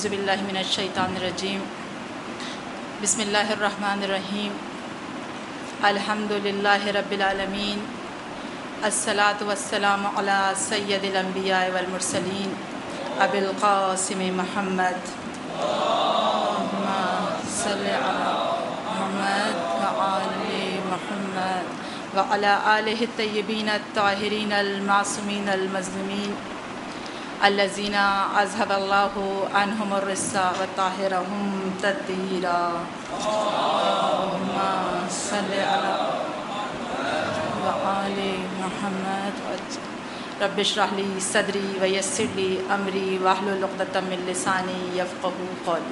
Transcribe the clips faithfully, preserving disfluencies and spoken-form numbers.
باللہ من الشیطان الرجیم بسم اللہ الرحمن الرحیم الحمد للہ رب العالمین الصلاۃ والسلام علی سید الانبیاء والمرسلین ابی القاسم محمد اللہم صلی علی محمد وعلی محمد وعلی آلہ الطیبین الطاہرین المعصومین المظلومین الذین اذهب اللہ عنہم الرجس وطہرہم تطہیرا اللہم صلی علی وآل محمد رب اشرح لی صدری ویسر لی امری واحلل عقدۃ من لسانی یفقہوا قولی۔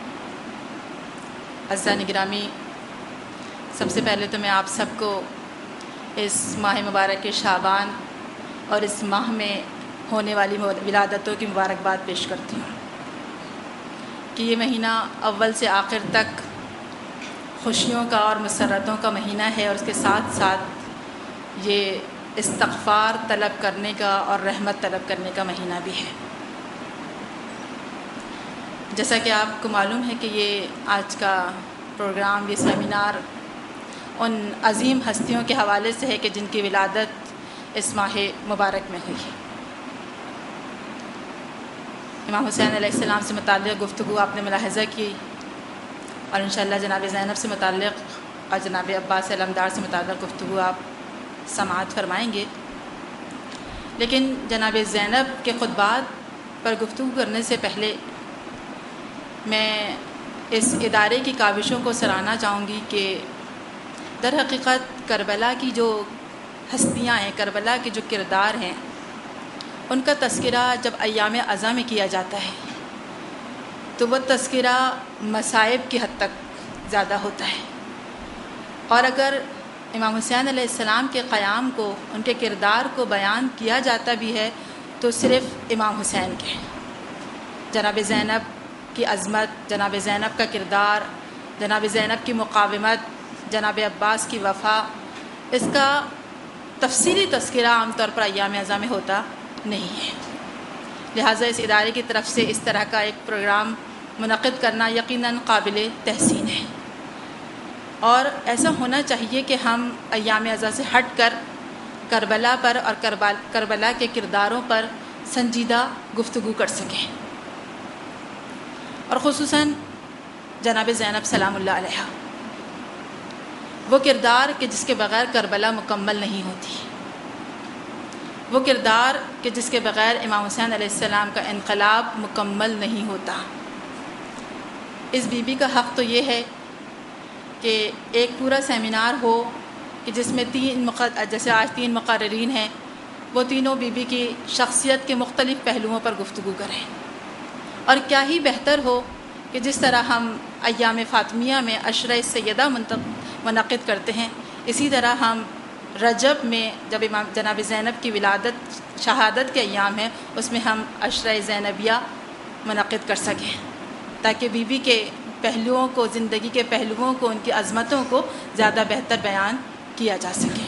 عزیزان گرامی، سب سے پہلے تو میں آپ سب کو اس ماہ مبارک شعبان اور اس ماہ میں ہونے والی ولادتوں کی مبارکباد پیش کرتی ہوں کہ یہ مہینہ اول سے آخر تک خوشیوں کا اور مسرتوں کا مہینہ ہے، اور اس کے ساتھ ساتھ یہ استغفار طلب کرنے کا اور رحمت طلب کرنے کا مہینہ بھی ہے۔ جیسا کہ آپ کو معلوم ہے کہ یہ آج کا پروگرام، یہ سیمینار ان عظیم ہستیوں کے حوالے سے ہے کہ جن کی ولادت اس ماہ مبارک میں ہوئی ہے۔ امام حسین علیہ السلام سے متعلق گفتگو آپ نے ملاحظہ کی، اور انشاءاللہ جناب زینب سے متعلق اور جناب عباس علمدار سے متعلق گفتگو آپ سماعت فرمائیں گے۔ لیکن جناب زینب کے خطبات پر گفتگو کرنے سے پہلے میں اس ادارے کی کاوشوں کو سراہنا چاہوں گی کہ در حقیقت کربلا کی جو ہستیاں ہیں، کربلا کے جو کردار ہیں، ان کا تذکرہ جب ایام عزا میں کیا جاتا ہے تو وہ تذکرہ مصائب کی حد تک زیادہ ہوتا ہے، اور اگر امام حسین علیہ السلام کے قیام کو، ان کے کردار کو بیان کیا جاتا بھی ہے تو صرف امام حسین کے۔ جناب زینب کی عظمت، جناب زینب کا کردار، جناب زینب کی مقاومت، جناب عباس کی وفا، اس کا تفصیلی تذکرہ عام طور پر ایام عزا میں ہوتا نہیں ہے۔ لہٰذا اس ادارے کی طرف سے اس طرح کا ایک پروگرام منعقد کرنا یقیناً قابل تحسین ہے، اور ایسا ہونا چاہیے کہ ہم ایام عزا سے ہٹ کر کربلا پر اور کربلا کے کرداروں پر سنجیدہ گفتگو کر سکیں، اور خصوصاً جناب زینب سلام اللہ علیہا، وہ کردار کہ جس کے بغیر کربلا مکمل نہیں ہوتی، وہ کردار کہ جس کے بغیر امام حسین علیہ السلام کا انقلاب مکمل نہیں ہوتا۔ اس بی بی کا حق تو یہ ہے کہ ایک پورا سیمینار ہو کہ جس میں تین مقر جیسے آج تین مقررین ہیں، وہ تینوں بی بی کی شخصیت کے مختلف پہلوؤں پر گفتگو کریں، اور کیا ہی بہتر ہو کہ جس طرح ہم ایام فاطمیہ میں عشرہ سیدہ منعقد کرتے ہیں، اسی طرح ہم رجب میں جب امام جناب زینب کی ولادت شہادت کے ایام ہیں، اس میں ہم عشرہ زینبیہ منعقد کر سکیں، تاکہ بی بی کے پہلوؤں کو، زندگی کے پہلوؤں کو، ان کی عظمتوں کو زیادہ بہتر بیان کیا جا سکے۔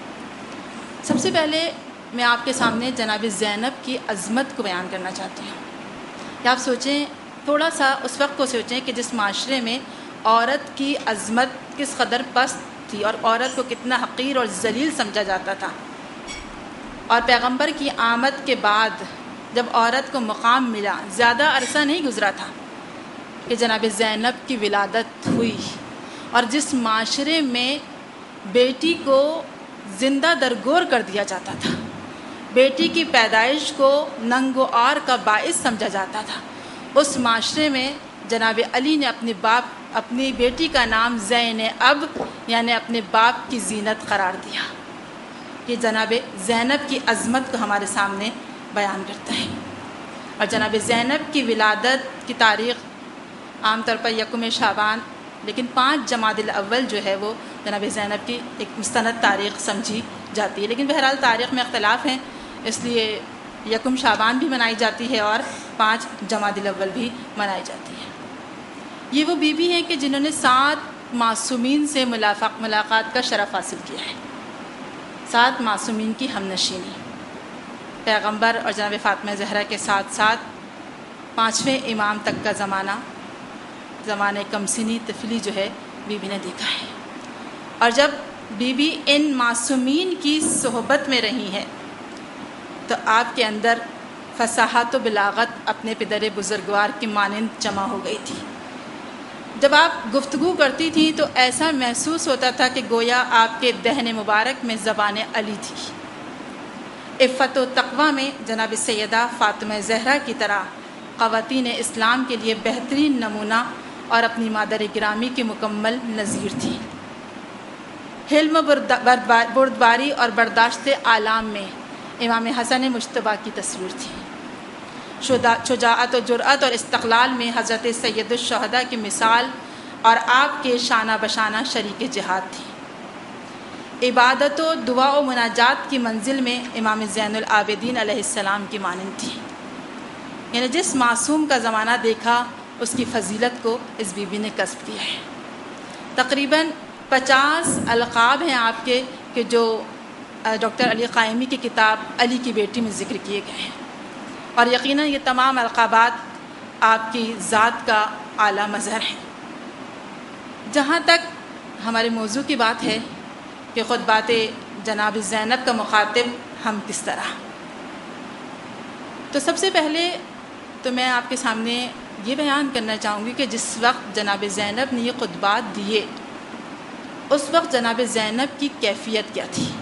سب سے پہلے میں آپ کے سامنے جناب زینب کی عظمت کو بیان کرنا چاہتی ہوں۔ کہ آپ سوچیں، تھوڑا سا اس وقت کو سوچیں کہ جس معاشرے میں عورت کی عظمت کس قدر پست تھی، اور عورت کو کتنا حقیر اور ذلیل سمجھا جاتا تھا، اور پیغمبر کی آمد کے بعد جب عورت کو مقام ملا، زیادہ عرصہ نہیں گزرا تھا کہ جناب زینب کی ولادت ہوئی، اور جس معاشرے میں بیٹی کو زندہ درگور کر دیا جاتا تھا، بیٹی کی پیدائش کو ننگ و عار کا باعث سمجھا جاتا تھا، اس معاشرے میں جناب علی نے اپنے باپ اپنی بیٹی کا نام زین اب یعنی اپنے باپ کی زینت قرار دیا۔ یہ جناب زینب کی عظمت کو ہمارے سامنے بیان کرتا ہے، اور جناب زینب کی ولادت کی تاریخ عام طور پر یکم شعبان، لیکن پانچ جمادی الاول جو ہے وہ جناب زینب کی ایک مستند تاریخ سمجھی جاتی ہے، لیکن بہرحال تاریخ میں اختلاف ہیں، اس لیے یکم شعبان بھی منائی جاتی ہے اور پانچ جمادی الاول بھی منائی جاتی ہے۔ یہ وہ بی بی ہیں کہ جنہوں نے سات معصومین سے ملاقات کا شرف حاصل کیا ہے، سات معصومین کی ہم نشینی، پیغمبر اور جناب فاطمہ زہرا کے ساتھ ساتھ پانچویں امام تک کا زمانہ، زمانہ کم سنی طفلی جو ہے بی بی نے دیکھا ہے، اور جب بی بی ان معصومین کی صحبت میں رہی ہیں تو آپ کے اندر فصاحت و بلاغت اپنے پدر بزرگوار کی مانند جمع ہو گئی تھی۔ جب آپ گفتگو کرتی تھیں تو ایسا محسوس ہوتا تھا کہ گویا آپ کے دہن مبارک میں زبان علی تھی۔ عفت و تقوی میں جناب سیدہ فاطمہ زہرا کی طرح خواتین اسلام کے لیے بہترین نمونہ اور اپنی مادر گرامی کی مکمل نظیر تھی۔ حلم بردباری اور برداشت آلام میں امام حسن مجتبیٰ کی تصویر تھی۔ شجاعت و جرأت اور استقلال میں حضرت سید الشہداء کی مثال اور آپ کے شانہ بشانہ شریک جہاد تھی۔ عبادت و دعا و مناجات کی منزل میں امام زین العابدین علیہ السلام کی مانند تھی۔ یعنی جس معصوم کا زمانہ دیکھا اس کی فضیلت کو اس بی بی نے کسب کیا ہے۔ تقریباً پچاس القاب ہیں آپ کے کہ جو ڈاکٹر علی قائمی کی کتاب علی کی بیٹی میں ذکر کیے گئے ہیں، اور یقیناً یہ تمام القابات آپ کی ذات کا اعلیٰ مظہر ہیں۔ جہاں تک ہمارے موضوع کی بات ہے کہ خطبات جناب زینب کا مخاطب ہم کس طرح، تو سب سے پہلے تو میں آپ کے سامنے یہ بیان کرنا چاہوں گی کہ جس وقت جناب زینب نے یہ خطبات دیے اس وقت جناب زینب کی کیفیت کیا تھی۔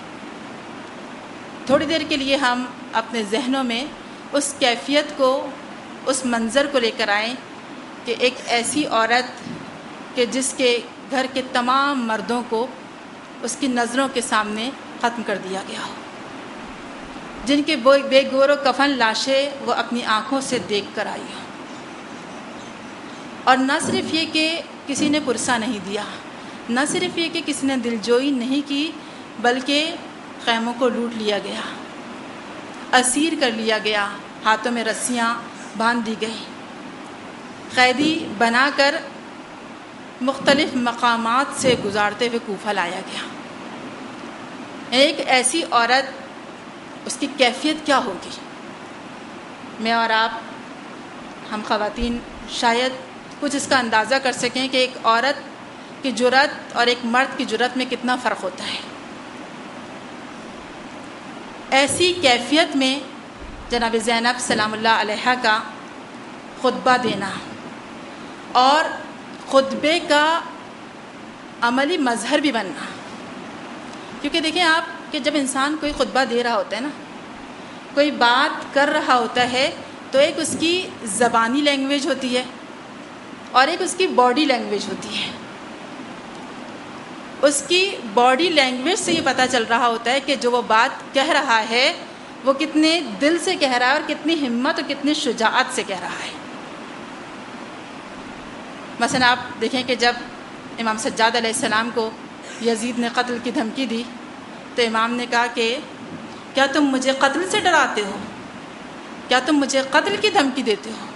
تھوڑی دیر کے لیے ہم اپنے ذہنوں میں اس کیفیت کو، اس منظر کو لے کر آئیں کہ ایک ایسی عورت کہ جس کے گھر کے تمام مردوں کو اس کی نظروں کے سامنے ختم کر دیا گیا ہو، جن کے بے گور و کفن لاشیں وہ اپنی آنکھوں سے دیکھ کر آئی ہو، اور نہ صرف یہ کہ کسی نے پرسہ نہیں دیا، نہ صرف یہ کہ کسی نے دلجوئی نہیں کی، بلکہ خیموں کو لوٹ لیا گیا، اسیر کر لیا گیا، ہاتھوں میں رسیاں باندھ دی گئی، قیدی بنا کر مختلف مقامات سے گزارتے ہوئے کوفہ لایا گیا۔ ایک ایسی عورت، اس کی کیفیت کیا ہوگی؟ میں اور آپ، ہم خواتین شاید کچھ اس کا اندازہ کر سکیں کہ ایک عورت کی جرأت اور ایک مرد کی جرأت میں کتنا فرق ہوتا ہے۔ ایسی کیفیت میں جناب زینب سلام اللہ علیہا کا خطبہ دینا اور خطبے کا عملی مظہر بھی بننا، کیونکہ دیکھیں آپ کہ جب انسان کوئی خطبہ دے رہا ہوتا ہے نا، کوئی بات کر رہا ہوتا ہے، تو ایک اس کی زبانی لینگویج ہوتی ہے اور ایک اس کی باڈی لینگویج ہوتی ہے۔ اس کی باڈی لینگویج سے یہ پتہ چل رہا ہوتا ہے کہ جو وہ بات کہہ رہا ہے وہ کتنے دل سے کہہ رہا ہے اور کتنی ہمت اور کتنی شجاعت سے کہہ رہا ہے۔ مثلا آپ دیکھیں کہ جب امام سجاد علیہ السلام کو یزید نے قتل کی دھمکی دی تو امام نے کہا کہ کیا تم مجھے قتل سے ڈراتے ہو؟ کیا تم مجھے قتل کی دھمکی دیتے ہو؟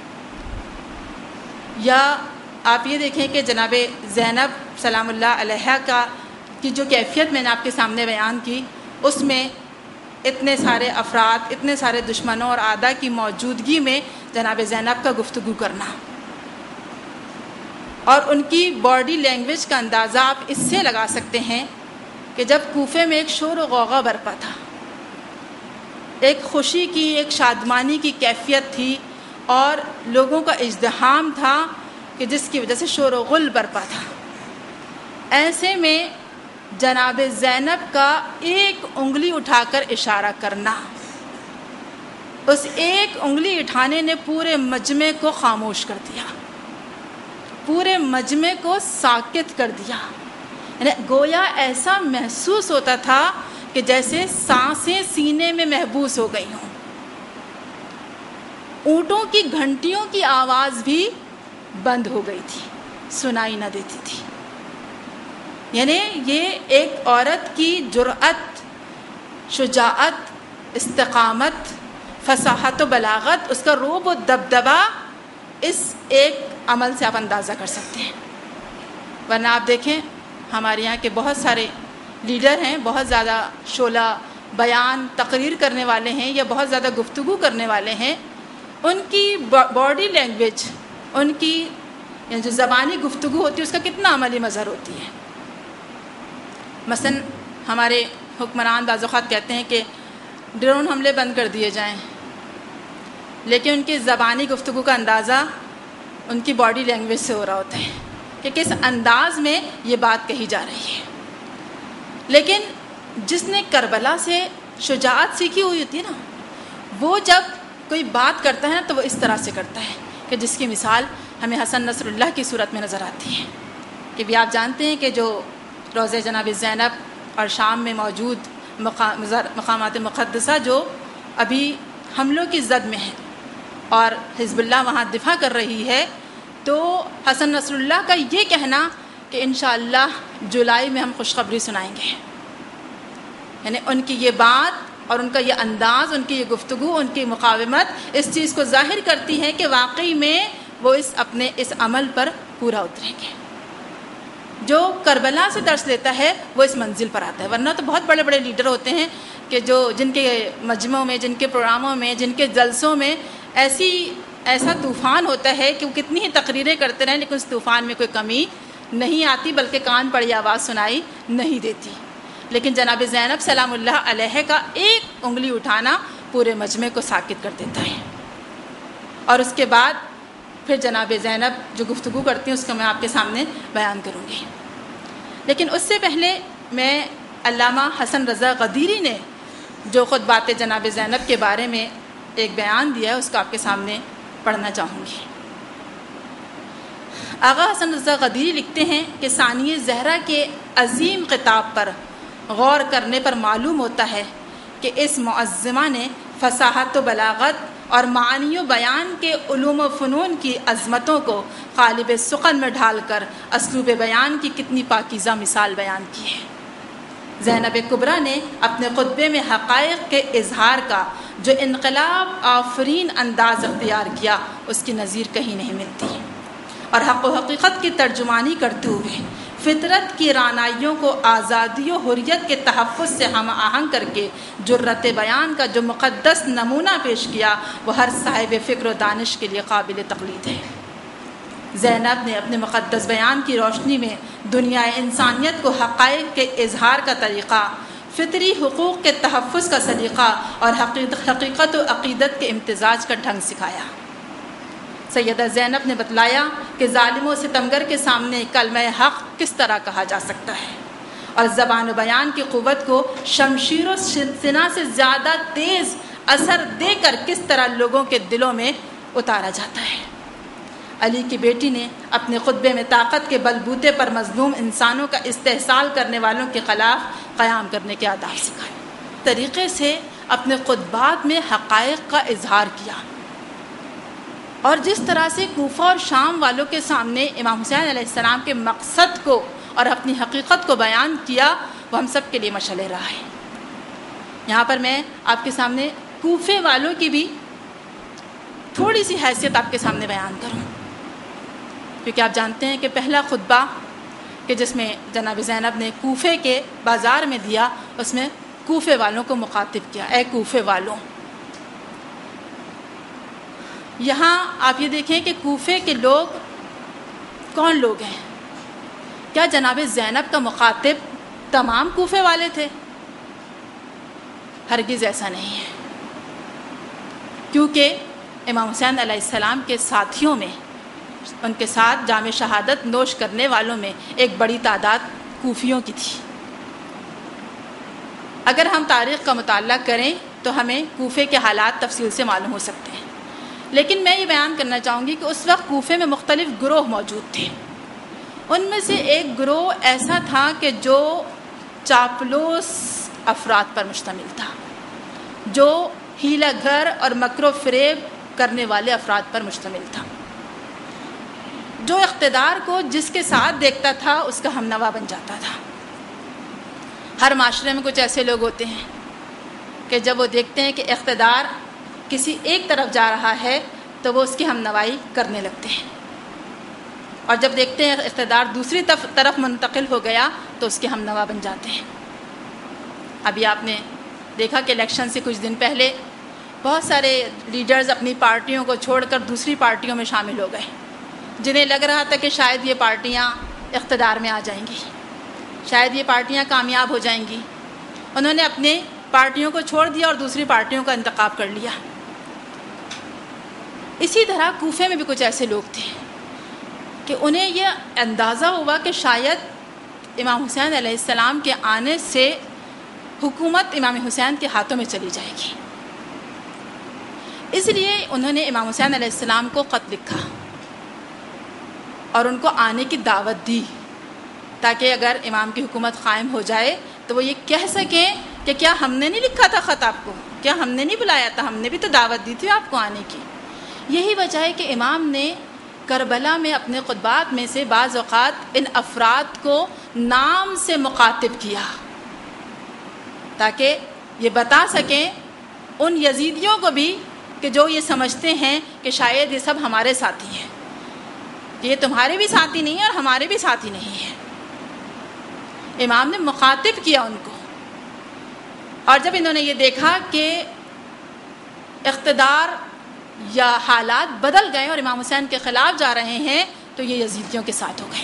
یا آپ یہ دیکھیں کہ جناب زینب سلام اللہ علیہا کا کی جو کیفیت میں نے آپ کے سامنے بیان کی، اس میں اتنے سارے افراد، اتنے سارے دشمنوں اور اعداء کی موجودگی میں جناب زینب کا گفتگو کرنا، اور ان کی باڈی لینگویج کا اندازہ آپ اس سے لگا سکتے ہیں کہ جب کوفے میں ایک شور و غوغا برپا تھا، ایک خوشی کی، ایک شادمانی کی کیفیت تھی اور لوگوں کا ازدحام تھا کہ جس کی وجہ سے شور و غل برپا تھا، ایسے میں جناب زینب کا ایک انگلی اٹھا کر اشارہ کرنا، اس ایک انگلی اٹھانے نے پورے مجمع کو خاموش کر دیا، پورے مجمع کو ساکت کر دیا۔ یعنی گویا ایسا محسوس ہوتا تھا کہ جیسے سانسیں سینے میں محبوس ہو گئی ہوں، اونٹوں کی گھنٹیوں کی آواز بھی بند ہو گئی تھی، سنائی نہ دیتی تھی۔ یعنی یہ ایک عورت کی جرأت، شجاعت، استقامت، فصاحت و بلاغت، اس کا رعب و دبدبہ، اس ایک عمل سے آپ اندازہ کر سکتے ہیں۔ ورنہ آپ دیکھیں ہمارے یہاں کے بہت سارے لیڈر ہیں، بہت زیادہ شعلہ بیان تقریر کرنے والے ہیں یا بہت زیادہ گفتگو کرنے والے ہیں، ان کی باڈی لینگویج، ان کی یعنی جو زبانی گفتگو ہوتی ہے اس کا کتنا عملی مظہر ہوتی ہے۔ مثلا ہمارے حکمران بعض اوقات کہتے ہیں کہ ڈرون حملے بند کر دیے جائیں، لیکن ان کی زبانی گفتگو کا اندازہ ان کی باڈی لینگویج سے ہو رہا ہوتا ہے کہ کس انداز میں یہ بات کہی جا رہی ہے۔ لیکن جس نے کربلا سے شجاعت سیکھی ہوئی ہوتی ہے نا، وہ جب کوئی بات کرتا ہے نا تو وہ اس طرح سے کرتا ہے کہ جس کی مثال ہمیں حسن نصر اللہ کی صورت میں نظر آتی ہے کہ بھی آپ جانتے ہیں کہ جو روضہ جناب زینب اور شام میں موجود مقامات مقدسہ جو ابھی حملوں کی زد میں ہیں اور حزب اللہ وہاں دفاع کر رہی ہے، تو حسن نصر اللہ کا یہ کہنا کہ انشاءاللہ جولائی میں ہم خوشخبری سنائیں گے، یعنی ان کی یہ بات اور ان کا یہ انداز، ان کی یہ گفتگو، ان کی مقاومت اس چیز کو ظاہر کرتی ہے کہ واقعی میں وہ اس اپنے اس عمل پر پورا اتریں گے۔ جو کربلا سے درس لیتا ہے وہ اس منزل پر آتا ہے، ورنہ تو بہت بڑے بڑے لیڈر ہوتے ہیں کہ جو جن کے مجمعوں میں، جن کے پروگراموں میں، جن کے جلسوں میں ایسی ایسا طوفان ہوتا ہے کہ وہ کتنی ہی تقریریں کرتے رہیں لیکن اس طوفان میں کوئی کمی نہیں آتی، بلکہ کان پڑی آواز سنائی نہیں دیتی۔ لیکن جناب زینب سلام اللہ علیہ کا ایک انگلی اٹھانا پورے مجمع کو ساکت کر دیتا ہے۔ اور اس کے بعد پھر جناب زینب جو گفتگو کرتی ہیں اس کو میں آپ کے سامنے بیان کروں گی، لیکن اس سے پہلے میں علامہ حسن رضا غدیری نے جو خطبات جناب زینب کے بارے میں ایک بیان دیا ہے اس کو آپ کے سامنے پڑھنا چاہوں گی۔ آغا حسن رضا غدیری لکھتے ہیں کہ ثانیہ زہرا کے عظیم خطاب پر غور کرنے پر معلوم ہوتا ہے کہ اس معظمہ نے فصاحت و بلاغت اور معانی و بیان کے علوم و فنون کی عظمتوں کو قالب سخن میں ڈھال کر اسلوب بیان کی کتنی پاکیزہ مثال بیان کی ہے۔ زینب کبریٰ نے اپنے خطبے میں حقائق کے اظہار کا جو انقلاب آفرین انداز اختیار کیا اس کی نظیر کہیں نہیں ملتی، اور حق و حقیقت کی ترجمانی کرتے ہوئے فطرت کی رعنائیوں کو آزادی و حریت کے تحفظ سے ہم آہنگ کر کے جرت بیان کا جو مقدس نمونہ پیش کیا وہ ہر صاحب فکر و دانش کے لیے قابل تقلید ہے۔ زینب نے اپنے مقدس بیان کی روشنی میں دنیا انسانیت کو حقائق کے اظہار کا طریقہ، فطری حقوق کے تحفظ کا سلیقہ اور حقیقت و عقیدت کے امتزاج کا ڈھنگ سکھایا۔ سیدہ زینب نے بتلایا کہ ظالم و ستمگر کے سامنے کلمہ حق کس طرح کہا جا سکتا ہے، اور زبان و بیان کی قوت کو شمشیر و سنا سے زیادہ تیز اثر دے کر کس طرح لوگوں کے دلوں میں اتارا جاتا ہے۔ علی کی بیٹی نے اپنے خطبے میں طاقت کے بلبوتے پر مظلوم انسانوں کا استحصال کرنے والوں کے خلاف قیام کرنے کے آداب سکھائے، طریقے سے اپنے خطبات میں حقائق کا اظہار کیا، اور جس طرح سے کوفہ اور شام والوں کے سامنے امام حسین علیہ السلام کے مقصد کو اور اپنی حقیقت کو بیان کیا وہ ہم سب کے لیے مشعل راہ ہے۔ یہاں پر میں آپ کے سامنے کوفے والوں کی بھی تھوڑی سی حیثیت آپ کے سامنے بیان کروں، کیونکہ آپ جانتے ہیں کہ پہلا خطبہ کہ جس میں جناب زینب نے کوفے کے بازار میں دیا اس میں کوفے والوں کو مخاطب کیا، اے کوفے والوں۔ یہاں آپ یہ دیکھیں کہ کوفے کے لوگ کون لوگ ہیں؟ کیا جناب زینب کا مخاطب تمام کوفے والے تھے؟ ہرگز ایسا نہیں ہے، کیونکہ امام حسین علیہ السلام کے ساتھیوں میں، ان کے ساتھ جام شہادت نوش کرنے والوں میں ایک بڑی تعداد کوفیوں کی تھی۔ اگر ہم تاریخ کا مطالعہ کریں تو ہمیں کوفے کے حالات تفصیل سے معلوم ہو سکتے ہیں، لیکن میں یہ بیان کرنا چاہوں گی کہ اس وقت کوفے میں مختلف گروہ موجود تھے۔ ان میں سے ایک گروہ ایسا تھا کہ جو چاپلوس افراد پر مشتمل تھا، جو ہیلہ گر اور مکر و فریب کرنے والے افراد پر مشتمل تھا، جو اقتدار کو جس کے ساتھ دیکھتا تھا اس کا ہم نوا بن جاتا تھا۔ ہر معاشرے میں کچھ ایسے لوگ ہوتے ہیں کہ جب وہ دیکھتے ہیں کہ اقتدار کسی ایک طرف جا رہا ہے تو وہ اس کی ہم نوائی کرنے لگتے ہیں، اور جب دیکھتے ہیں اقتدار دوسری طرف منتقل ہو گیا تو اس کے ہم نوا بن جاتے ہیں۔ ابھی آپ نے دیکھا کہ الیکشن سے کچھ دن پہلے بہت سارے لیڈرز اپنی پارٹیوں کو چھوڑ کر دوسری پارٹیوں میں شامل ہو گئے، جنہیں لگ رہا تھا کہ شاید یہ پارٹیاں اقتدار میں آ جائیں گی، شاید یہ پارٹیاں کامیاب ہو جائیں گی۔ انہوں نے اپنے پارٹیوں کو چھوڑ دیا اور دوسری پارٹیوں کا انتخاب کر لیا۔ اسی طرح کوفے میں بھی کچھ ایسے لوگ تھے کہ انہیں یہ اندازہ ہوا کہ شاید امام حسین علیہ السلام کے آنے سے حکومت امام حسین کے ہاتھوں میں چلی جائے گی، اس لیے انہوں نے امام حسین علیہ السلام کو خط لکھا اور ان کو آنے کی دعوت دی، تاکہ اگر امام کی حکومت قائم ہو جائے تو وہ یہ کہہ سکیں کہ کیا ہم نے نہیں لکھا تھا خط آپ کو، کیا ہم نے نہیں بلایا تھا، ہم نے بھی تو دعوت دی تھی آپ کو آنے کی۔ یہی وجہ ہے کہ امام نے کربلا میں اپنے خطبات میں سے بعض اوقات ان افراد کو نام سے مخاطب کیا، تاکہ یہ بتا سکیں ان یزیدیوں کو بھی کہ جو یہ سمجھتے ہیں کہ شاید یہ سب ہمارے ساتھی ہیں، کہ یہ تمہارے بھی ساتھی نہیں ہیں اور ہمارے بھی ساتھی نہیں ہیں۔ امام نے مخاطب کیا ان کو، اور جب انہوں نے یہ دیکھا کہ اقتدار یا حالات بدل گئے اور امام حسین کے خلاف جا رہے ہیں تو یہ یزیدیوں کے ساتھ ہو گئے۔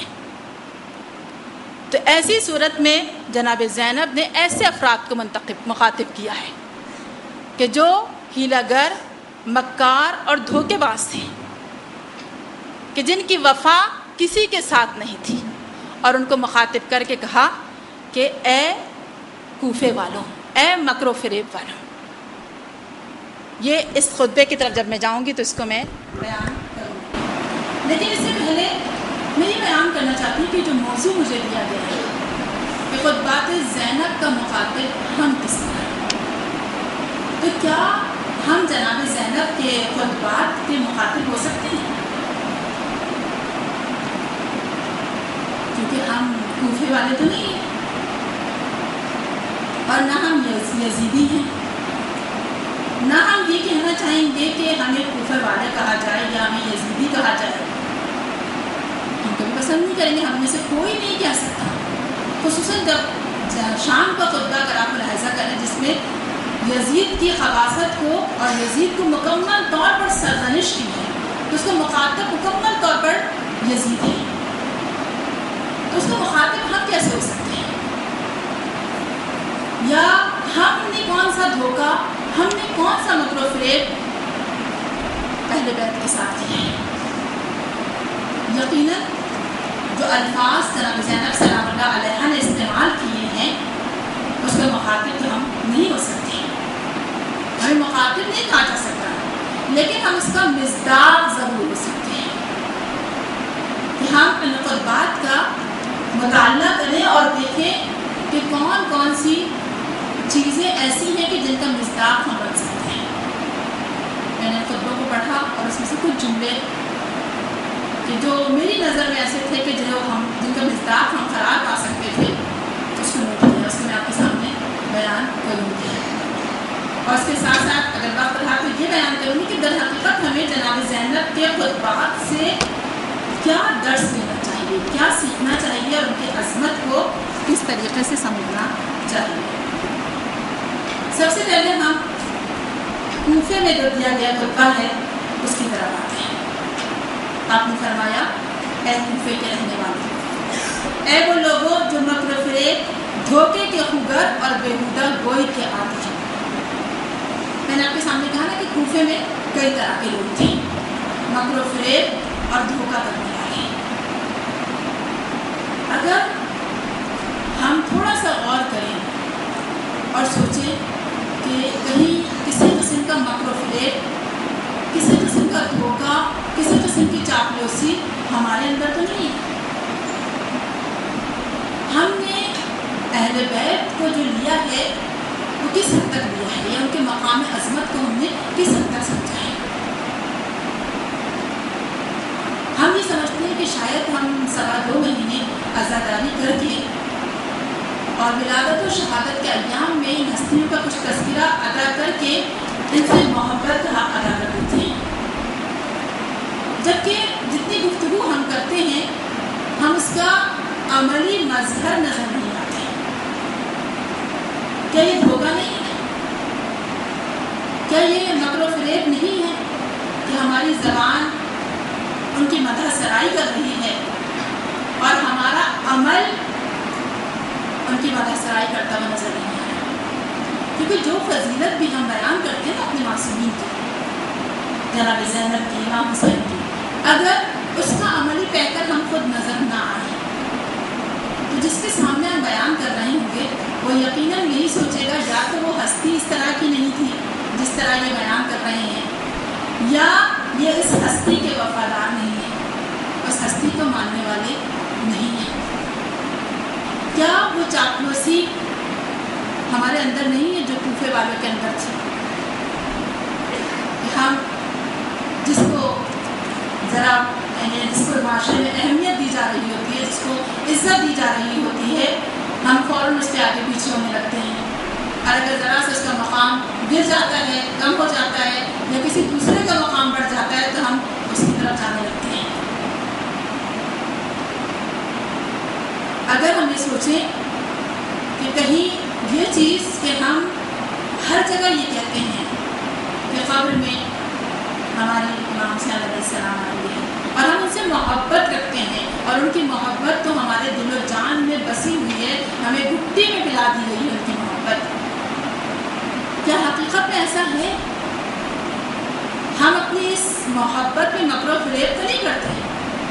تو ایسی صورت میں جناب زینب نے ایسے افراد کو منتخب مخاطب کیا ہے کہ جو ہیلہ گر، مکار اور دھوکے باز تھے، کہ جن کی وفا کسی کے ساتھ نہیں تھی، اور ان کو مخاطب کر کے کہا کہ اے کوفے والوں، اے مکر و فریب والوں۔ یہ اس خطبے کی طرف جب میں جاؤں گی تو اس کو میں بیان کروں گی، لیکن اس سے پہلے میں یہ بیان کرنا چاہتی ہوں کہ جو موضوع مجھے دیا گیا ہے کہ خطبات زینب کا مخاطب ہم کس طرح، تو کیا ہم جناب زینب کے خطبات کے مخاطب ہو سکتے ہیں؟ کیونکہ ہم کوفے والے تو نہیں ہیں اور نہ ہم یزیدی ہیں، نہ ہم یہ کہنا چاہیں گے کہ ہمیں کوفے والے کہا جائے یا ہمیں یزیدی کہا جائے، ہم کبھی پسند نہیں کریں گے، ہم میں سے کوئی نہیں کہہ سکتا، خصوصاً جب شام کا خطبہ اگر آپ ملاحظہ کریں جس میں یزید کی خباثت کو اور یزید کو مکمل طور پر سرزنش کی ہے، تو اس کا مخاطب مکمل طور پر یزید ہے، تو اس کا مخاطب ہم کیسے ہو سکتے ہیں؟ یا ہم نے کون سا دھوکہ، ہم نے کون سا مکر و فریب اہل بیت کے ساتھ کیا ہے؟ یقیناً جو الفاظ جناب زینب سلام اللہ علیہ نے استعمال کیے ہیں اس کا مخاطب تو ہم نہیں ہو سکتے، ہمیں مخاطب نہیں کہا جا سکتا، لیکن ہم اس کا مصداق ضرور ہو سکتے ہیں کہ ہم ان خطبات کا مطالعہ کریں اور دیکھیں کہ کون کون سی چیزیں ایسی ہیں کہ جن کا مصداق ہم بن سکتے ہیں۔ میں نے خطبوں کو پڑھا اور اس میں سے کچھ جملے کہ جو میری نظر میں ایسے تھے کہ جو ہم جن کا مصداق ہم قرار پا سکتے تھے، اس کو نوٹ کیا، اس کو میں آپ کے سامنے بیان کروں گی، اور اس کے ساتھ ساتھ اگر وقت رہا تو یہ بیان کروں گی کہ در حقیقت ہمیں جناب زینب کے خطبات سے کیا درس لینا چاہیے، کیا سیکھنا چاہیے، اور ان کی عظمت کو کس طریقے سے سمجھنا چاہیے۔ سب سے پہلے ہم کوفے میں جو دیا گیا خطبہ ہے اس کی طرف آتے ہیں۔ آپ نے فرمایا اے کوفے کے رہنے والے، اے وہ لوگوں جو مکر و فریب، دھوکے کے خوگر اور بیہودہ گوئی کے عادی ہیں۔ میں نے آپ کے سامنے کہا نا کہ کوفے میں کئی طرح کے لوگ تھے، مکر و فریب اور دھوکہ کرنے والے۔ اگر ہم تھوڑا سا غور کریں اور سوچیں کہ کہیں کسی قسم کا مکر و فریب، کسی قسم کا دھوکہ، کسی قسم کی چاپلوسی ہمارے اندر تو نہیں ہے۔ ہم نے اہل بیت کو جو لیا ہے وہ کس حد تک لیا ہے، یا ان کے مقام عظمت کو ہم نے کس حد تک سمجھا ہے؟ ہم یہ سمجھتے ہیں کہ شاید ہم سوا دو مہینے عزاداری کر کے اور ولادت و شہادت کے ایام میں ان ہستیوں کا کچھ تذکرہ ادا کر کے ان سے محبت کا حق ادا کر دیتے ہیں، جبکہ جتنی گفتگو ہم کرتے ہیں ہم اس کا عملی مظہر نظر نہیں آتے۔ کیا یہ دھوکہ نہیں ہے؟ کیا یہ مکر و فریب نہیں ہے کہ ہماری زبان ان کی مدح سرائی کر رہی ہے اور ہمارا عمل ان کی مدح سرائی کرتا ہوا نظر نہیں آ رہا؟ کیونکہ جو فضیلت بھی ہم بیان کرتے ہیں اپنے معصومین کی، جناب زینب کی، امام حسین کی، اگر اس کا عملی پیکر ہم خود نظر نہ آئے تو جس کے سامنے ہم بیان کر رہے ہوں گے وہ یقیناً یہی سوچے گا یا تو وہ ہستی اس طرح کی نہیں تھی جس طرح یہ بیان کر رہے ہیں، یا یہ اس ہستی کے وفادار نہیں ہیں، اس ہستی کو ماننے والے نہیں ہیں۔ کیا وہ چاپلوسی ہمارے اندر نہیں ہے جو کوفے والوں کے اندر تھی، کہ ہم جس کو ذرا جس کو معاشرے میں اہمیت دی جا رہی ہوتی ہے، جس کو عزت دی جا رہی ہوتی ہے، ہم فوراً اس کے آگے پیچھے ہونے لگتے ہیں، اور اگر ذرا سے اس کا مقام گر جاتا ہے، کم ہو جاتا ہے، یا کسی دوسرے کا مقام بڑھ جاتا ہے تو ہم اس کی طرف جانے لگتے ہیں۔ اگر ہم یہ سوچیں کہ کہیں یہ چیز کہ ہم ہر جگہ یہ کہتے ہیں کہ قبر میں ہماری امام حسین علیہ السلام آئے ہیں اور ہم ان سے محبت رکھتے ہیں، اور ان کی محبت تو ہمارے دل و جان میں بسی ہوئی ہے، ہمیں گھٹی میں پلا دی گئی ہے ان کی محبت، کیا حقیقت میں ایسا ہے؟ ہم اپنی اس محبت میں مکر و فریب تو نہیں کرتے ہیں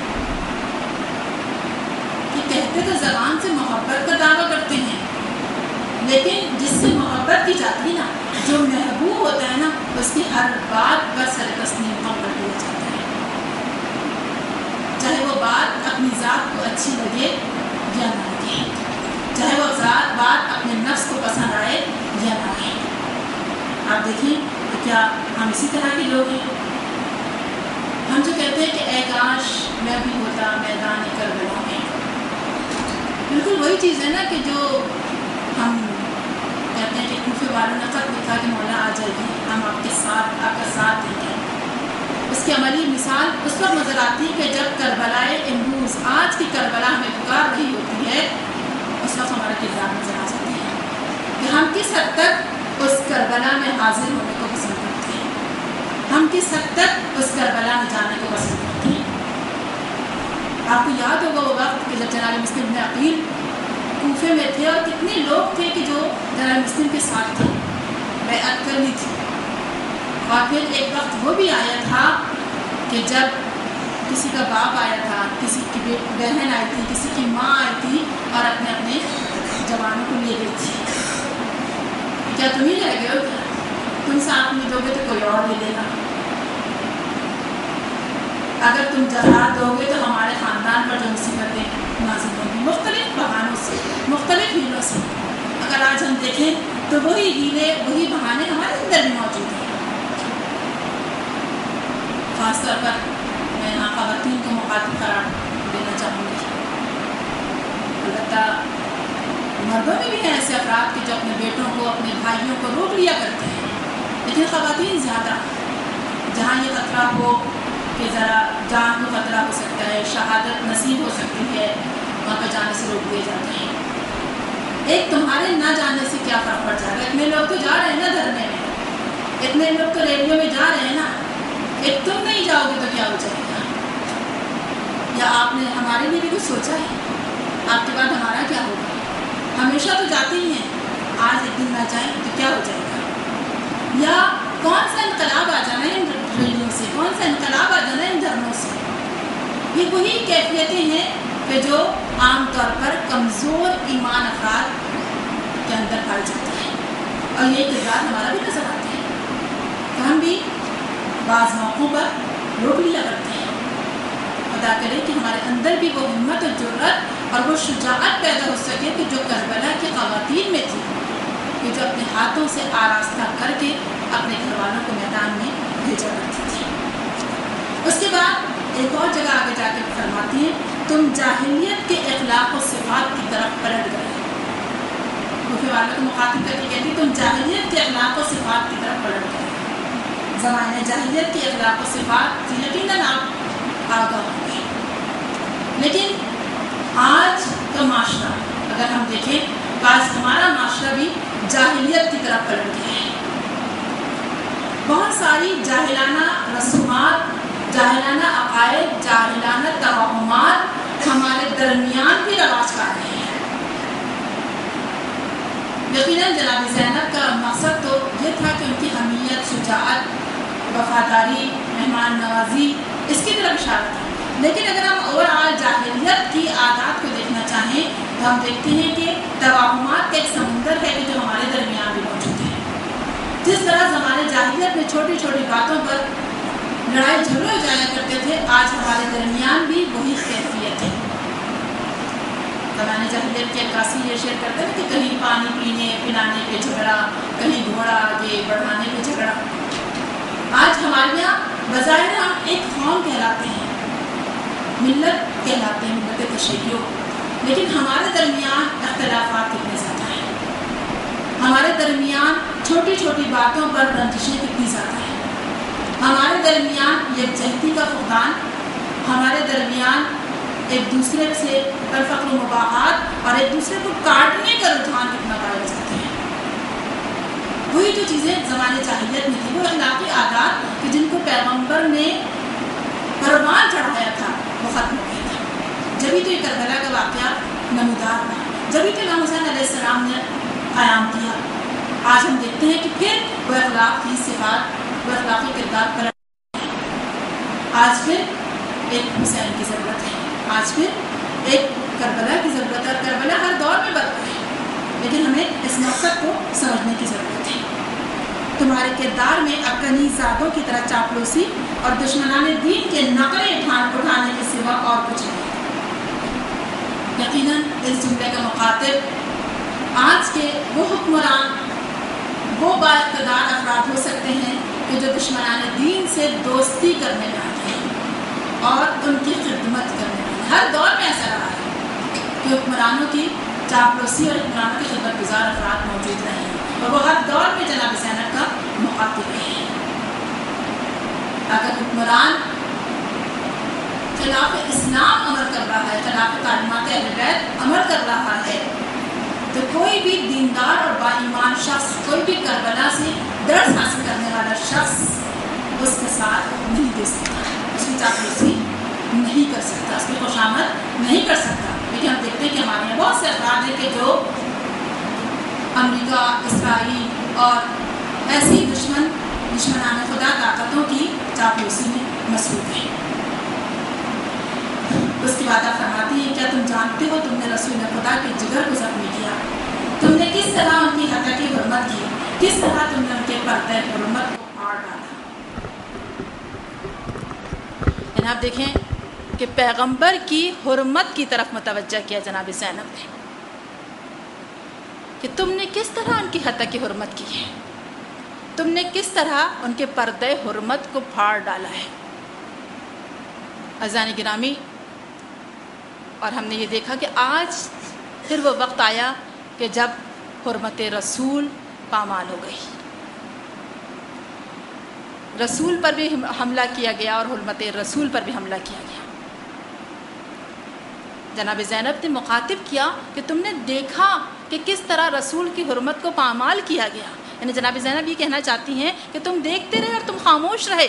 کہ کہتے تو زبان سے محبت کا دعویٰ کرتے ہیں، لیکن جس سے محبت کی جاتی ہے نا، جو محبوب ہوتا ہے نا، اس کی ہر بات پر سر تسلیم کم کر دیا جاتا ہے، چاہے وہ بات اپنی ذات کو اچھی لگے یا نہ لگے، چاہے وہ ذات بات اپنے نفس کو پسند آئے یا نہ آئے۔ آپ دیکھیں کہ کیا ہم اسی طرح کے لوگ ہیں؟ ہم جو کہتے ہیں کہ اے کاش میں بھی ہوتا میدان کربلا میں، بالکل وہی چیز ہے نا کہ جو ہم کہتے ہیں کہ کوفے والوں نے خط لکھا کہ مولا آ جائیے، ہم آپ کے ساتھ آپ کا ساتھ دیں گے۔ اس کی عملی مثال اس وقت نظر آتی ہے کہ جب کربلائے امروز، آج کی کربلا ہمیں پکار رہی ہوتی ہے، اس وقت ہمارا کردار نظر آ جاتی ہے کہ ہم کس حد تک اس کربلا میں حاضر ہونے کو پسند کرتے ہیں، ہم کس حد تک اس کربلا میں جانے کو پسند کرتے ہیں۔ آپ کو یاد ہوگا وہ وقت کہ جب جناب مسلم بن عقیل کوفے میں تھے اور کتنے لوگ تھے کہ جو جناب مسلم کے ساتھ تھے، بیعت کر لی تھی، اور پھر ایک وقت وہ بھی آیا تھا کہ جب کسی کا باپ آیا تھا، کسی کی بہن آئی تھی، کسی کی ماں آئی تھی اور اپنے اپنے جوانوں کو لے گئی تھی، کیا تم ہی رہ گئے ہو؟ کیا تم ساتھ میں دو گے تو کوئی اور لے لے گا، اگر تم جہاد دو گے تو ہمارے خاندان پر جو مصیبتیں نازل ہوں گی، مختلف بہانوں سے، مختلف ہیلوں سے۔ اگر آج ہم دیکھیں تو وہی ہیلے، وہی بہانے ہمارے اندر بھی موجود ہیں۔ خاص طور پر میں یہاں خواتین کو مخاطب قرار دینا چاہوں گی، البتہ مردوں میں بھی ہیں ایسے افراد کہ جو اپنے بیٹوں کو، اپنے بھائیوں کو روک لیا کرتے ہیں، لیکن خواتین زیادہ، جہاں یہ خطرہ ہو کہ ذرا جان کو خطرہ ہو سکتا ہے، شہادت نصیب ہو سکتی ہے، وہاں پہ جانے سے روک دیے جاتے ہیں۔ ایک تمہارے نہ جانے سے کیا فرق پڑ جائے گا؟ اتنے لوگ تو جا رہے ہیں نا دھرنے میں، اتنے لوگ تو ریلیوں میں جا رہے ہیں نا، ایک تم نہیں جاؤ گے تو کیا ہو جائے گا؟ یا آپ نے ہمارے لیے بھی کچھ سوچا ہے؟ آپ کے بعد ہمارا کیا ہوگا؟ ہمیشہ تو جاتے ہی ہیں، آج ایک دن نہ جائیں تو کیا ہو جائے گا؟ یا کون سا انقلاب آ جانا ہے ان ریلیوں سے، کون سا انقلاب آ جانا ہے ان دھرنوں سے؟ یہ وہی کیفیتیں ہیں کہ جو عام طور پر کمزور ایمان افراد کے اندر پائی جاتی ہیں، اور یہ کردار ہمارا بھی نظر آتا ہے کہ ہم بھی بعض موقعوں پر روک لیا کرتے ہیں۔ خدا کرے کہ ہمارے اندر بھی وہ ہمت و جرأت اور وہ شجاعت پیدا ہو سکے کہ جو کربلا کی خواتین میں تھی، کہ جو اپنے ہاتھوں سے آراستہ کر کے اپنے گھر والوں کو میدان میں بھیجا کرتی تھی۔ اس کے بعد ایک اور جگہ آگے جا کے فرماتی ہیں، تم جاہلیت کے اخلاق و صفات کی طرف پلٹ گئے۔ کوفے والوں کو مخاطب کر کے کہتی تم جاہلیت کے اخلاق و صفات کی طرف پلٹ گئے۔ زمانے جاہلیت کے اخلاق و صفات سے یقیناً آپ آگاہ ہوں گے، لیکن آج کا معاشرہ اگر ہم دیکھیں تو آج ہمارا معاشرہ بھی جاہلیت کی طرف پلٹ گیا ہے۔ جاہلانہ رسومات، جاہلانہ عقائد، جاہلانہ توہمات ہمارے درمیان بھی رواج پا رہے ہیں۔ یقیناً جناب زینب کا مقصد تو یہ تھا کہ ان کی حمیت، شجاعت، وفاداری، مہمان نوازی اس کی طرف اشارہ تھا، لیکن اگر ہم اوور آل جاہلیت کی عادات کو دیکھنا چاہیں تو ہم دیکھتے ہیں کہ توہمات کا ایک سمندر ہے کہ جو ہمارے درمیان بھی موجود ہے۔ جس طرح زمانے جاہلیت میں چھوٹی چھوٹی باتوں پر لڑائی جھگڑے ہو جایا کرتے تھے، آج ہمارے درمیان بھی وہی کیفیت ہے۔ زمانے جاہلیت کی عکاسی یہ شیئر کرتے ہیں کہ کہیں پانی پینے پلانے پہ جھگڑا، کہیں گھوڑا آگے بڑھانے پہ جھگڑا۔ آج ہمارے یہاں بظاہر ہم ایک قوم کہلاتے ہیں، ملت کہلاتے ہیں، ملت تشیع، لیکن ہمارے درمیان اختلافات کتنے زیادہ ہیں، ہمارے درمیان چھوٹی چھوٹی باتوں پر رنجشیں کتنی زیادہ ہیں، ہمارے درمیان یکجہتی کا فقدان، ہمارے درمیان ایک دوسرے سے فخر و مباحات اور ایک دوسرے کو کاٹنے کا رجحان کتنا پایا جاتا ہے۔ وہی جو چیزیں زمانے جاہلیت میں تھی، وہ اخلاقی عادات کہ جن کو پیغمبر نے قربان چڑھایا تھا، وہ ختم ہو گیا تھا۔ جبھی تو یہ کربلا کا واقعہ نمودار ہوا، جبھی تو امام حسین علیہ السلام نے قیام کیا۔ آج ہم دیکھتے ہیں کہ پھر وہ اخلاق کی صفات، وہ اخلاقی کردار پر آج پھر ایک حسین کی ضرورت ہے، آج پھر ایک کربلا کی ضرورت ہے، اور کربلا ہر دور میں برپا ہے، لیکن ہمیں اس مقصد کو سمجھنے کی ضرورت ہے۔ تمہارے کردار میں افغانی زادوں کی طرح چاپلوسی اور دشمنان دین کے نقرے اٹھانے کے سوا اور کچھ نہیں۔ یقیناً اس جملے کا مخاطب آج کے وہ حکمران، وہ بااقتدار افراد ہو سکتے ہیں کہ جو دشمنان دین سے دوستی کرنے میں آتے ہیں اور ان کی خدمت کرنے میں۔ ہر دور میں ایسا رہا ہے کہ حکمرانوں کی چاپلوسی اور حکمرانوں کے خدمت گزار افراد موجود رہے ہیں، اور وہ ہر دور میں جناب زینب کا مخاطب ہے۔ اگر حکمران خلاف اسلام عمل کر رہا ہے، خلاف تعلیمات اہل بیت عمل کر رہا ہے، تو کوئی بھی دیندار اور با ایمان شخص، کوئی بھی کربلا سے درس حاصل کرنے والا شخص اس کے ساتھ نہیں دے سکتا، اس کی چاپلوسی نہیں کر سکتا، اس کی خوشامد نہیں کر سکتا۔ لیکن ہم دیکھتے ہیں کہ ہمارے یہاں بہت سے افراد ہیں کہ جو امریکہ، اسرائیل اور ایسی دشمن دشمنان خدا طاقتوں کی چاپلوسی میں مصروف ہیں۔ اس کے بعد آپ فرماتی ہیں، کیا تم جانتے ہو تم نے رسول خدا کے جگر کو زخمی کیا؟ تم نے کس طرح ان کی حق کی حرمت کی، کس طرح تم نے ان کے پردے حرمت کو پھاڑ ڈالا۔ یعنی آپ دیکھیں کہ پیغمبر کی حرمت کی طرف متوجہ کیا جناب زینب نے، کہ تم نے کس طرح ان کی حق کی حرمت کی ہے، تم نے کس طرح ان کے پردے حرمت کو پھاڑ ڈالا ہے۔ عزیزان گرامی، اور ہم نے یہ دیکھا کہ آج پھر وہ وقت آیا کہ جب حرمت رسول پامال ہو گئی، رسول پر بھی حملہ کیا گیا اور حرمت رسول پر بھی حملہ کیا گیا۔ جناب زینب نے مخاطب کیا کہ تم نے دیکھا کہ کس طرح رسول کی حرمت کو پامال کیا گیا، یعنی جناب زینب یہ کہنا چاہتی ہیں کہ تم دیکھتے رہے اور تم خاموش رہے۔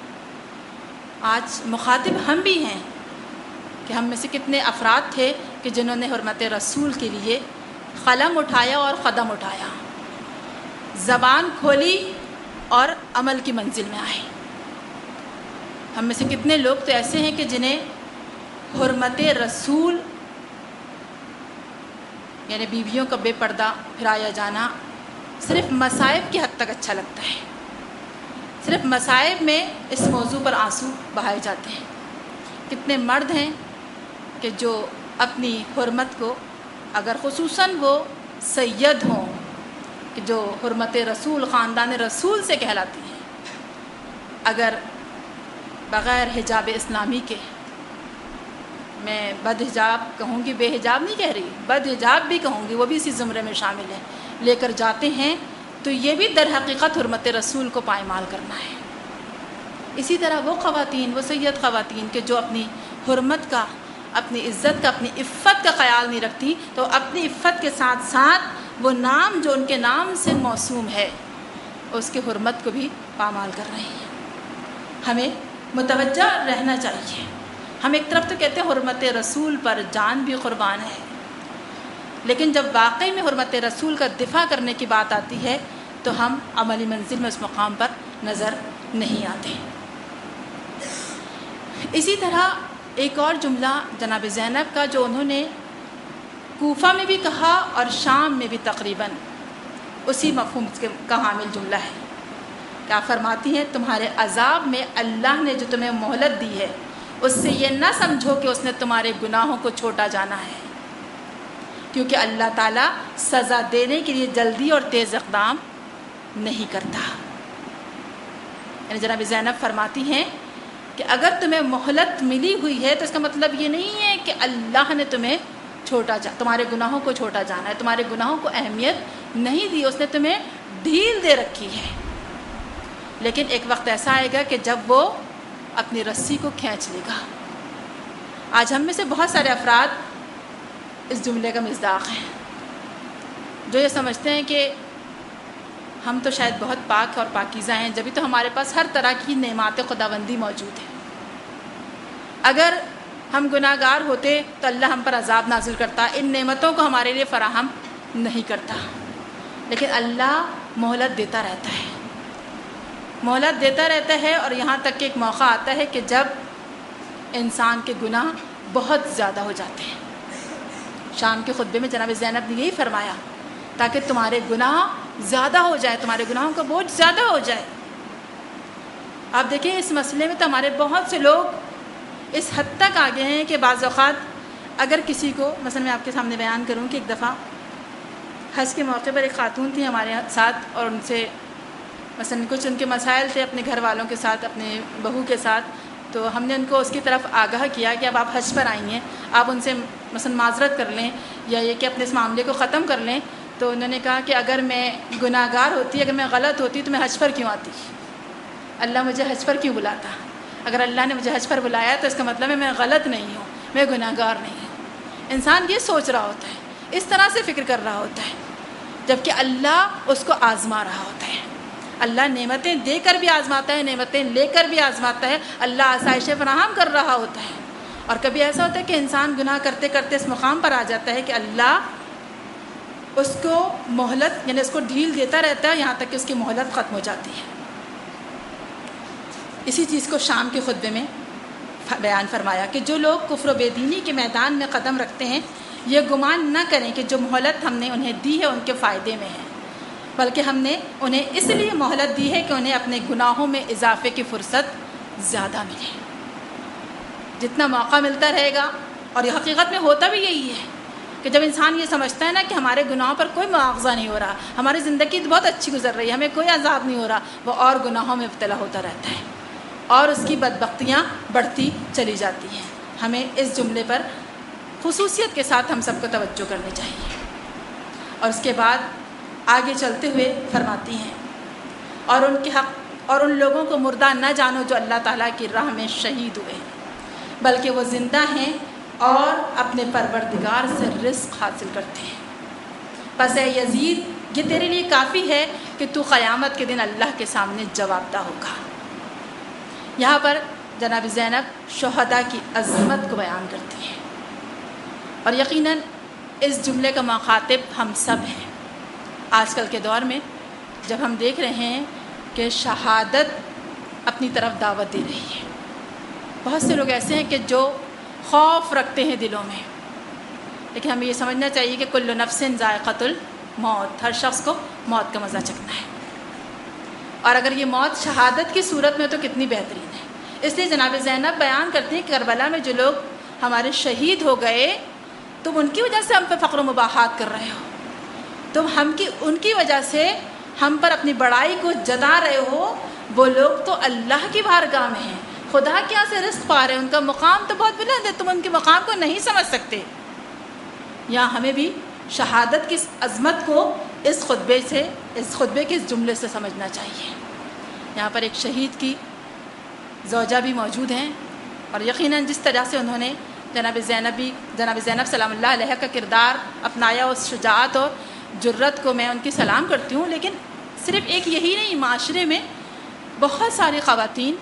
آج مخاطب ہم بھی ہیں کہ ہم میں سے کتنے افراد تھے کہ جنہوں نے حرمت رسول کے لیے قلم اٹھایا اور قدم اٹھایا، زبان کھولی اور عمل کی منزل میں آئے۔ ہم میں سے کتنے لوگ تو ایسے ہیں کہ جنہیں حرمت رسول یعنی بیویوں کا بے پردہ پھرایا جانا صرف مصائب کی حد تک اچھا لگتا ہے، صرف مصائب میں اس موضوع پر آنسو بہائے جاتے ہیں۔ کتنے مرد ہیں کہ جو اپنی حرمت کو، اگر خصوصاً وہ سید ہوں کہ جو حرمت رسول، خاندان رسول سے کہلاتی ہیں، اگر بغیر حجاب اسلامی کے، میں بد حجاب کہوں گی، بے حجاب نہیں کہہ رہی، بد حجاب بھی کہوں گی، وہ بھی اسی زمرے میں شامل ہیں، لے کر جاتے ہیں تو یہ بھی در حقیقت حرمت رسول کو پائمال کرنا ہے۔ اسی طرح وہ خواتین، وہ سید خواتین کہ جو اپنی حرمت کا، اپنی عزت کا، اپنی عفت کا خیال نہیں رکھتی، تو اپنی عفت کے ساتھ ساتھ وہ نام جو ان کے نام سے موسوم ہے اس کی حرمت کو بھی پامال کر رہی ہیں۔ ہمیں متوجہ رہنا چاہیے۔ ہم ایک طرف تو کہتے ہیں حرمت رسول پر جان بھی قربان ہے، لیکن جب واقعی میں حرمت رسول کا دفاع کرنے کی بات آتی ہے تو ہم عملی منزل میں اس مقام پر نظر نہیں آتے۔ اسی طرح ایک اور جملہ جناب زینب کا جو انہوں نے کوفہ میں بھی کہا اور شام میں بھی تقریباً اسی مفہوم کا حامل جملہ ہے۔ کیا فرماتی ہیں؟ تمہارے عذاب میں اللہ نے جو تمہیں مہلت دی ہے اس سے یہ نہ سمجھو کہ اس نے تمہارے گناہوں کو چھوٹا جانا ہے، کیونکہ اللہ تعالیٰ سزا دینے کے لیے جلدی اور تیز اقدام نہیں کرتا۔ یعنی جناب زینب فرماتی ہیں کہ اگر تمہیں مہلت ملی ہوئی ہے تو اس کا مطلب یہ نہیں ہے کہ اللہ نے تمہیں چھوٹا جا تمہارے گناہوں کو چھوٹا جانا ہے، تمہارے گناہوں کو اہمیت نہیں دی، اس نے تمہیں ڈھیل دے رکھی ہے، لیکن ایک وقت ایسا آئے گا کہ جب وہ اپنی رسی کو کھینچ لے گا۔ آج ہم میں سے بہت سارے افراد اس جملے کا مصداق ہیں، جو یہ سمجھتے ہیں کہ ہم تو شاید بہت پاک اور پاکیزہ ہیں، جبھی تو ہمارے پاس ہر طرح کی نعمات خداوندی موجود ہیں۔ اگر ہم گناہ گار ہوتے تو اللہ ہم پر عذاب نازل کرتا، ان نعمتوں کو ہمارے لیے فراہم نہیں کرتا، لیکن اللہ مہلت دیتا رہتا ہے، مہلت دیتا رہتا ہے، اور یہاں تک کہ ایک موقع آتا ہے کہ جب انسان کے گناہ بہت زیادہ ہو جاتے ہیں۔ شام کے خطبے میں جناب زینب نے یہی فرمایا، تاکہ تمہارے گناہ زیادہ ہو جائے، تمہارے گناہوں کا بوجھ زیادہ ہو جائے۔ آپ دیکھیں اس مسئلے میں تو ہمارے بہت سے لوگ اس حد تک آگے ہیں کہ بعض اوقات اگر کسی کو، مثلا میں آپ کے سامنے بیان کروں کہ ایک دفعہ حج کے موقع پر ایک خاتون تھی ہمارے ساتھ، اور ان سے مثلا کچھ ان کے مسائل تھے اپنے گھر والوں کے ساتھ، اپنے بہو کے ساتھ، تو ہم نے ان کو اس کی طرف آگاہ کیا کہ اب آپ حج پر آئی ہیں، آپ ان سے مثلا معذرت کر لیں یا یہ کہ اپنے اس معاملے کو ختم کر لیں۔ تو انہوں نے کہا کہ اگر میں گناہ گار ہوتی، اگر میں غلط ہوتی تو میں حج پر کیوں آتی؟ اللہ مجھے حج پر کیوں بلاتا؟ اگر اللہ نے مجھے حج پر بلایا تو اس کا مطلب ہے میں غلط نہیں ہوں، میں گناہ گار نہیں ہوں۔ انسان یہ سوچ رہا ہوتا ہے، اس طرح سے فکر کر رہا ہوتا ہے، جبکہ اللہ اس کو آزما رہا ہوتا ہے۔ اللہ نعمتیں دے کر بھی آزماتا ہے، نعمتیں لے کر بھی آزماتا ہے، اللہ آسائشیں فراہم کر رہا ہوتا ہے۔ اور کبھی ایسا ہوتا ہے کہ انسان گناہ کرتے کرتے اس مقام پر آ جاتا ہے کہ اللہ اس کو مہلت، یعنی اس کو ڈھیل دیتا رہتا ہے یہاں تک کہ اس کی مہلت ختم ہو جاتی ہے۔ اسی چیز کو شام کے خطبے میں بیان فرمایا کہ جو لوگ کفر و بے دینی کے میدان میں قدم رکھتے ہیں یہ گمان نہ کریں کہ جو مہلت ہم نے انہیں دی ہے ان کے فائدے میں ہے، بلکہ ہم نے انہیں اس لیے مہلت دی ہے کہ انہیں اپنے گناہوں میں اضافے کی فرصت زیادہ ملے۔ جتنا موقع ملتا رہے گا، اور یہ حقیقت میں ہوتا بھی یہی ہے کہ جب انسان یہ سمجھتا ہے نا کہ ہمارے گناہوں پر کوئی مواخذہ نہیں ہو رہا، ہماری زندگی بہت اچھی گزر رہی ہے، ہمیں کوئی عذاب نہیں ہو رہا، وہ اور گناہوں میں مبتلا ہوتا رہتا ہے اور اس کی بدبختیاں بڑھتی چلی جاتی ہیں۔ ہمیں اس جملے پر خصوصیت کے ساتھ ہم سب کو توجہ کرنی چاہیے۔ اور اس کے بعد آگے چلتے ہوئے فرماتی ہیں، اور ان کے حق اور ان لوگوں کو مردہ نہ جانو جو اللہ تعالیٰ کی راہ میں شہید ہوئے، بلکہ وہ زندہ ہیں اور اپنے پروردگار سے رزق حاصل کرتے ہیں۔ پس اے یزید، یہ تیرے لیے کافی ہے کہ تو قیامت کے دن اللہ کے سامنے جواب دہ ہوگا۔ یہاں پر جناب زینب شہداء کی عظمت کو بیان کرتی ہیں، اور یقیناً اس جملے کا مخاطب ہم سب ہیں۔ آج کل کے دور میں جب ہم دیکھ رہے ہیں کہ شہادت اپنی طرف دعوت دے رہی ہے، بہت سے لوگ ایسے ہیں کہ جو خوف رکھتے ہیں دلوں میں، لیکن ہمیں یہ سمجھنا چاہیے کہ کل نفس ذائقۃ الموت، ہر شخص کو موت کا مزہ چکھنا ہے، اور اگر یہ موت شہادت کی صورت میں تو کتنی بہترین ہے۔ اس لیے جناب زینب بیان کرتی ہیں کہ کربلا میں جو لوگ ہمارے شہید ہو گئے تم ان کی وجہ سے ہم پہ فخر و مباحات کر رہے ہو، تم ہم کی ان کی وجہ سے ہم پر اپنی بڑائی کو جتا رہے ہو، وہ لوگ تو اللہ کی بارگاہ میں ہیں، خدا کے یہاں سے رزق پا رہے ہیں، ان کا مقام تو بہت بلند ہے، تم ان کے مقام کو نہیں سمجھ سکتے۔ یہاں ہمیں بھی شہادت کی عظمت کو اس خطبے سے اس خطبے کے اس جملے سے سمجھنا چاہیے۔ یہاں پر ایک شہید کی زوجہ بھی موجود ہیں، اور یقیناً جس طرح سے انہوں نے جناب زینبی جناب زینب سلام اللہ علیہ کا کردار اپنایا، اس شجاعت اور جرت کو میں ان کی سلام کرتی ہوں۔ لیکن صرف ایک یہی نہیں، معاشرے میں بہت ساری خواتین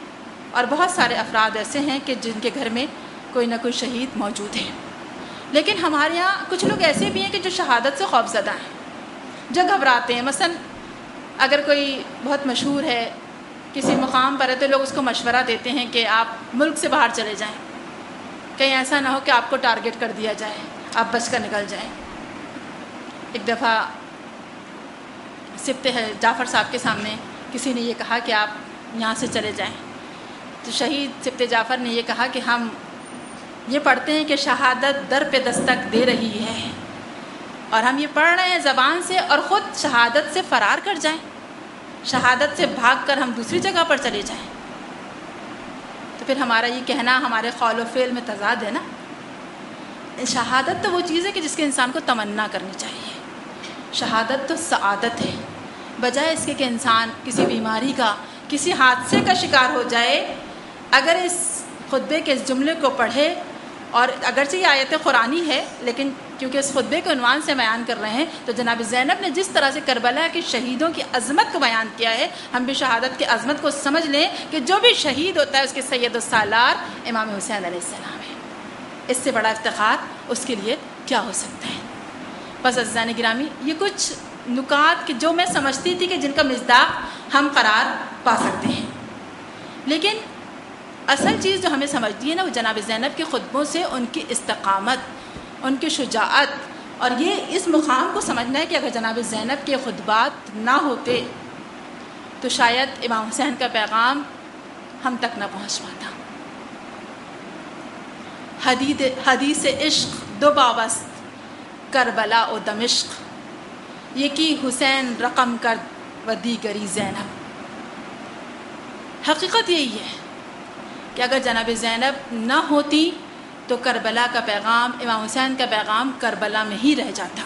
اور بہت سارے افراد ایسے ہیں کہ جن کے گھر میں کوئی نہ کوئی شہید موجود ہے. لیکن ہمارے یہاں کچھ لوگ ایسے بھی ہیں کہ جو شہادت سے خوف زدہ ہیں, جو گھبراتے ہیں. مثلا اگر کوئی بہت مشہور ہے, کسی مقام پر ہے, تو لوگ اس کو مشورہ دیتے ہیں کہ آپ ملک سے باہر چلے جائیں, کہیں ایسا نہ ہو کہ آپ کو ٹارگٹ کر دیا جائے, آپ بچ کر نکل جائیں. ایک دفعہ سبط جعفر صاحب کے سامنے کسی نے یہ کہا کہ آپ یہاں سے چلے جائیں, تو شہید سبط جعفر نے یہ کہا کہ ہم یہ پڑھتے ہیں کہ شہادت در پہ دستک دے رہی ہے, اور ہم یہ پڑھ رہے ہیں زبان سے, اور خود شہادت سے فرار کر جائیں, شہادت سے بھاگ کر ہم دوسری جگہ پر چلے جائیں. تو پھر ہمارا یہ کہنا ہمارے قول و فعل میں تضاد ہے نا. شہادت تو وہ چیز ہے کہ جس کے انسان کو تمنا کرنی چاہیے. شہادت تو سعادت ہے, بجائے اس کے کہ انسان کسی بیماری کا, کسی حادثے کا شکار ہو جائے. اگر اس خطبے کے اس جملے کو پڑھے, اور اگرچہ یہ آیت قرآنی ہے, لیکن کیونکہ اس خطبے کے عنوان سے بیان کر رہے ہیں, تو جناب زینب نے جس طرح سے کربلا کے شہیدوں کی عظمت کو بیان کیا ہے, ہم بھی شہادت کی عظمت کو سمجھ لیں کہ جو بھی شہید ہوتا ہے اس کے سید السالار امام حسین علیہ السلام ہے. اس سے بڑا افتخار اس کے لیے کیا ہو سکتا ہے. بس عزیزان گرامی, یہ کچھ نکات کہ جو میں سمجھتی تھی کہ جن کا مصداق ہم قرار پا سکتے ہیں, لیکن اصل چیز جو ہمیں سمجھتی ہے نا, وہ جناب زینب کے خطبوں سے ان کی استقامت, ان کی شجاعت, اور یہ اس مقام کو سمجھنا ہے کہ اگر جناب زینب کے خطبات نہ ہوتے تو شاید امام حسین کا پیغام ہم تک نہ پہنچ پاتا. حدید حدیث عشق دو بابست کربلا و دمشق, یکی حسین رقم کرد و دیگری زینب. حقیقت یہی ہے کہ اگر جناب زینب نہ ہوتی تو کربلا کا پیغام, امام حسین کا پیغام کربلا میں ہی رہ جاتا.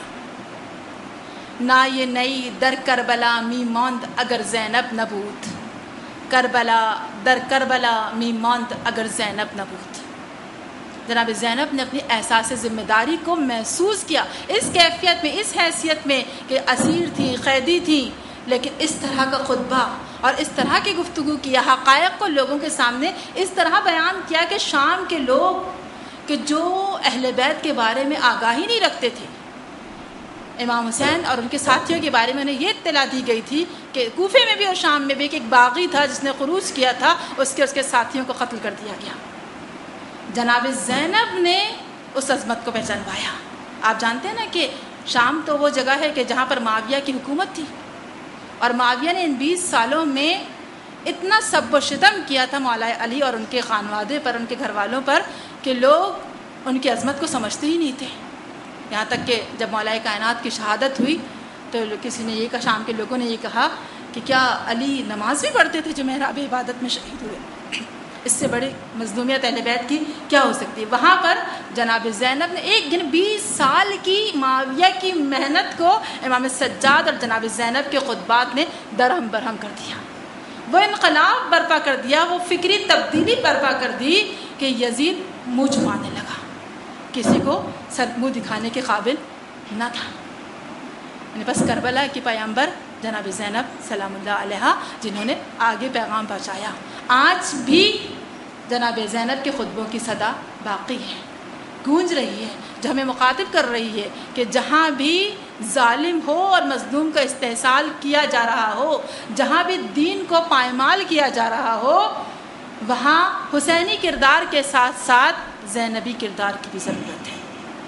نہ یہ نئی در کربلا می ماند اگر زینب نہ بود, کربلا در کربلا می ماند اگر زینب نہ بود. جناب زینب نے اپنی احساس ذمہ داری کو محسوس کیا اس کیفیت میں, اس حیثیت میں کہ اسیر تھی, قیدی تھی, لیکن اس طرح کا خطبہ اور اس طرح کی گفتگو کیا, حقائق کو لوگوں کے سامنے اس طرح بیان کیا کہ شام کے لوگ کہ جو اہل بیت کے بارے میں آگاہی نہیں رکھتے تھے, امام حسین اور ان کے ساتھیوں کے بارے میں انہیں یہ اطلاع دی گئی تھی کہ کوفے میں بھی اور شام میں بھی کہ ایک باغی تھا جس نے خروج کیا تھا, اس کے اس کے ساتھیوں کو قتل کر دیا گیا. جناب زینب نے اس عظمت کو پہچانوایا. آپ جانتے ہیں نا کہ شام تو وہ جگہ ہے کہ جہاں پر معاویہ کی حکومت تھی, اور معاویہ نے ان بیس سالوں میں اتنا سب و شتم کیا تھا مولا علی اور ان کے خانوادے پر, ان کے گھر والوں پر, کہ لوگ ان کی عظمت کو سمجھتے ہی نہیں تھے. یہاں تک کہ جب مولا کائنات کی شہادت ہوئی تو کسی نے یہ کہا, شام کے لوگوں نے یہ کہا کہ کیا علی نماز بھی پڑھتے تھے جو محراب عبادت میں شہید ہوئے؟ اس سے بڑی مظلومیت اہل بیت کی کیا ہو سکتی ہے. وہاں پر جناب زینب نے ایک دن بیس سال کی معاویہ کی محنت کو امام سجاد اور جناب زینب کے خطبات نے درہم برہم کر دیا. وہ انقلاب برپا کر دیا, وہ فکری تبدیلی برپا کر دی کہ یزید منہ چھپانے لگا, کسی کو سر منہ دکھانے کے قابل نہ تھا. یعنی بس کربلا کی پیغمبر جناب زینب سلام اللہ علیہا جنہوں نے آگے پیغام پہنچایا. آج بھی جناب زینب کے خطبوں کی صدا باقی ہے, گونج رہی ہے, جو ہمیں مخاطب کر رہی ہے کہ جہاں بھی ظالم ہو اور مظلوم کا استحصال کیا جا رہا ہو, جہاں بھی دین کو پائمال کیا جا رہا ہو, وہاں حسینی کردار کے ساتھ ساتھ زینبی کردار کی بھی ضرورت ہے.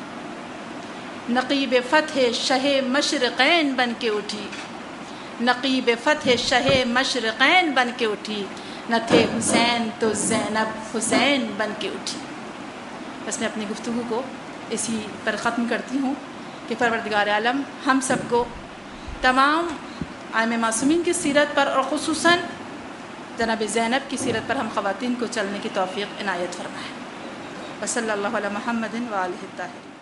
نقیب فتح شہ مشرقین بن کے اٹھی, نقیب فتح شہ مشرقین بن کے اٹھی, نہ تھے حسین تو زینب حسین بن کے اٹھی. بس میں اپنی گفتگو کو اسی پر ختم کرتی ہوں کہ پروردگار عالم ہم سب کو تمام ائمہ معصومین کی سیرت پر اور خصوصاً جناب زینب کی سیرت پر ہم خواتین کو چلنے کی توفیق عنایت فرمائے. وصلی اللہ علی محمد و آلہ الطاہرین.